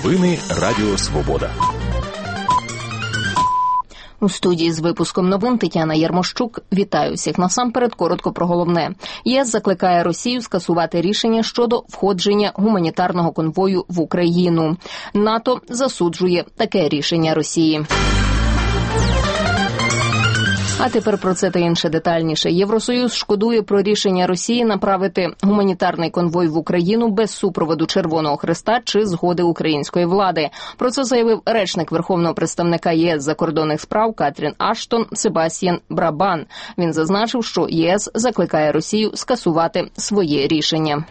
Новини Радіо Свобода. У студії з випуском новин Тетяна Ярмощук. Вітаю всіх. Насамперед, коротко про головне. ЄС закликає Росію скасувати рішення щодо входження гуманітарного конвою в Україну. НАТО засуджує таке рішення Росії. А тепер про це та інше детальніше. Євросоюз шкодує про рішення Росії направити гуманітарний конвой в Україну без супроводу Червоного Хреста чи згоди української влади. Про це заявив речник Верховного представника ЄС закордонних справ Катрін Аштон Себастьян Брабан. Він зазначив, що ЄС закликає Росію скасувати своє рішення.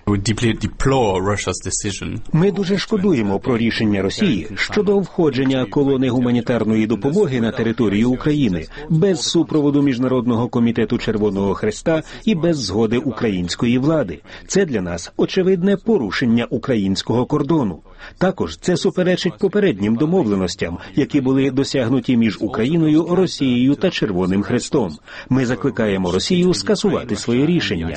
Ми дуже шкодуємо про рішення Росії щодо входження колони гуманітарної допомоги на територію України без супроводу Міжнародного комітету Червоного Хреста і без згоди української влади. Це для нас очевидне порушення українського кордону. Також це суперечить попереднім домовленостям, які були досягнуті між Україною, Росією та Червоним Хрестом. Ми закликаємо Росію скасувати своє рішення.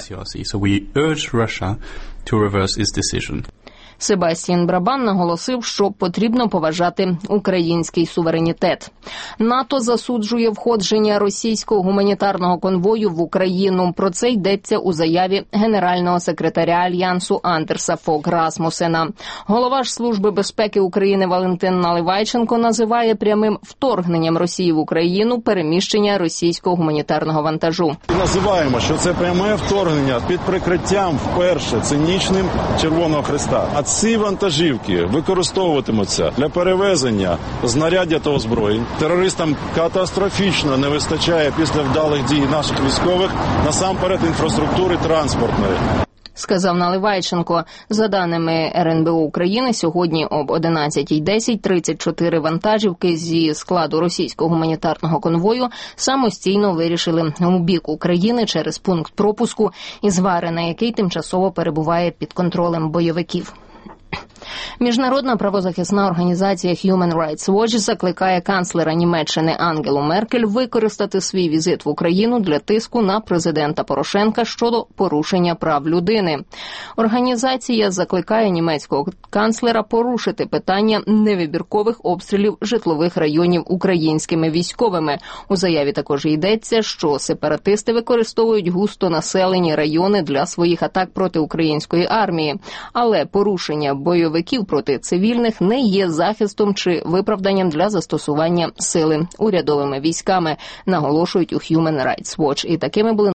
Себастьян Брабан наголосив, що потрібно поважати український суверенітет. НАТО засуджує входження російського гуманітарного конвою в Україну. Про це йдеться у заяві генерального секретаря Альянсу Андерса Фог Расмусена. Голова ж Служби безпеки України Валентин Наливайченко називає прямим вторгненням Росії в Україну переміщення російського гуманітарного вантажу. Називаємо, що це пряме вторгнення під прикриттям вперше цинічним Червоного Хреста. А ці вантажівки використовуватимуться для перевезення знаряддя та озброєнь. Терористам катастрофічно не вистачає після вдалих дій наших військових насамперед інфраструктури транспортної. Сказав Наливайченко. За даними РНБО України, сьогодні об 11:10 34 вантажівки зі складу російського гуманітарного конвою самостійно вирішили у бік України через пункт пропуску із Вари, на який тимчасово перебуває під контролем бойовиків. Міжнародна правозахисна організація Human Rights Watch закликає канцлера Німеччини Ангелу Меркель використати свій візит в Україну для тиску на президента Порошенка щодо порушення прав людини. Організація закликає німецького канцлера порушити питання невибіркових обстрілів житлових районів українськими військовими. У заяві також йдеться, що сепаратисти використовують густонаселені райони для своїх атак проти української армії. Але порушення бойовиків проти цивільних не є захистом чи виправданням для застосування сили урядовими військами, наголошують у Human Rights Watch. І такими були